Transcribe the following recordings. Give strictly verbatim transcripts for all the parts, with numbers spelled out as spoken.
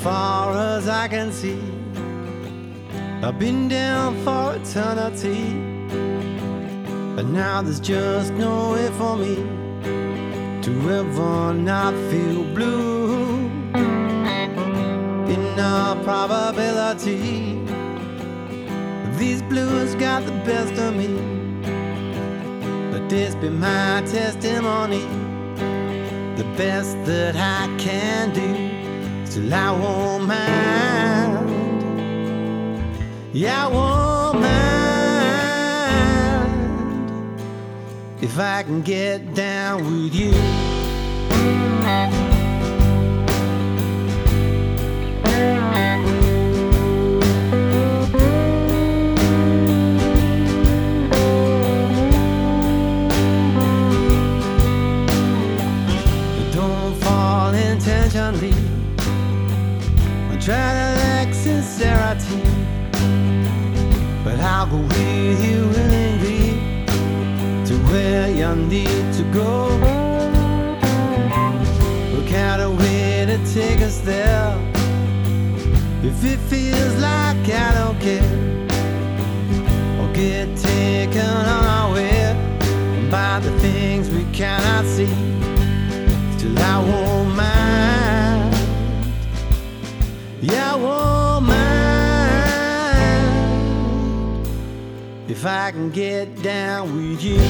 far as I can see. I've been down for eternity, but now there's just no way for me to ever not feel blue. In a probability, these blues got the best of me. Let this be my testimony. The best that I can do, still I won't mind. Yeah, I won't mind if I can get down with you. Intentionally, I try to lack sincerity, but I'll go with you willingly to where you need to go. Look out a way to take us there. If it feels like I don't care, or get taken on our way by the things we cannot see, still I won't mind. Yeah, I won't mind if I can get down with you.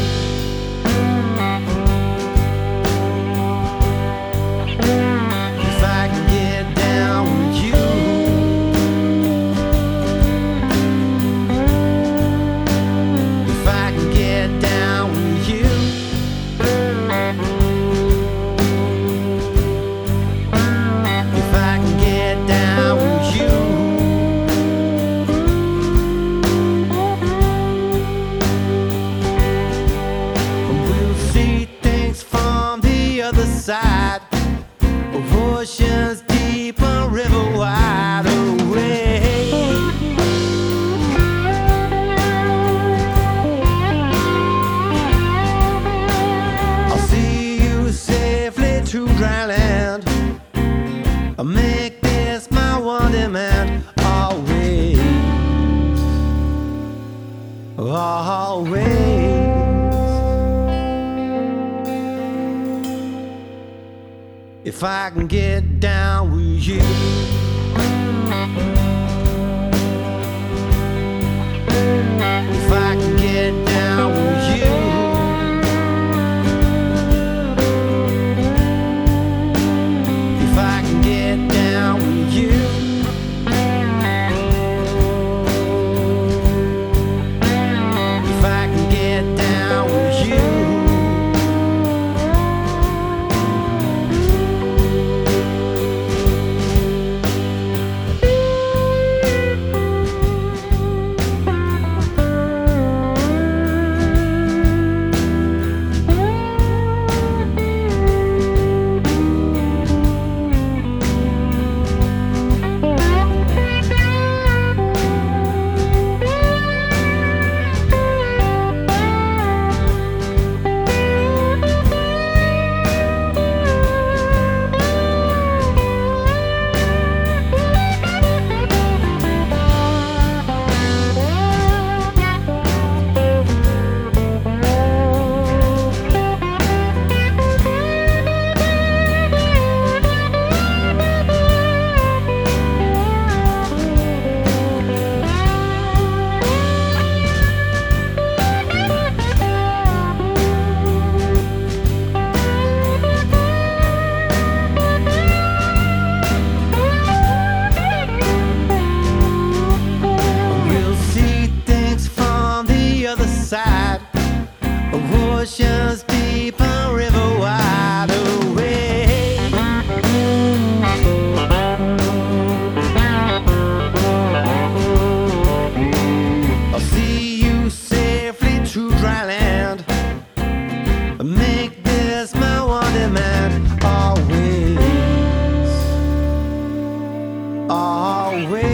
If I can get down with you. If I can get down with you. Side of oceans deep and river wide away. I'll see you safely to dry land. I'll make this my one demand. Always, always. If I can get down with you. If I can get down with you. If I can get down with you. If I can get down with you. Side of oceans deep and river wide away. I'll see you safely to dry land. Make this my one demand. Always, always.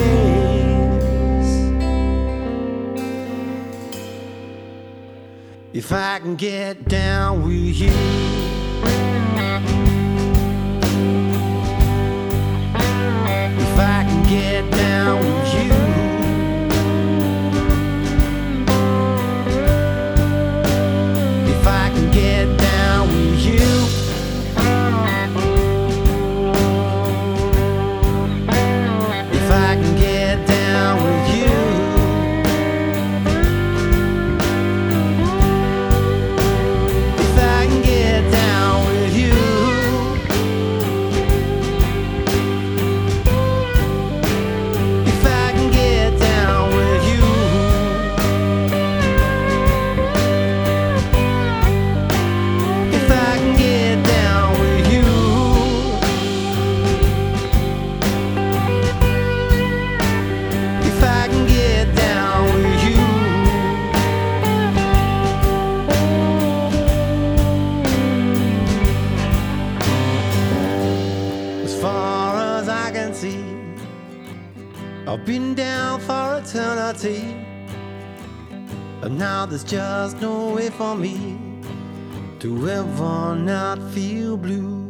If I can get down with you. If eternity. And now there's just no way for me to ever not feel blue.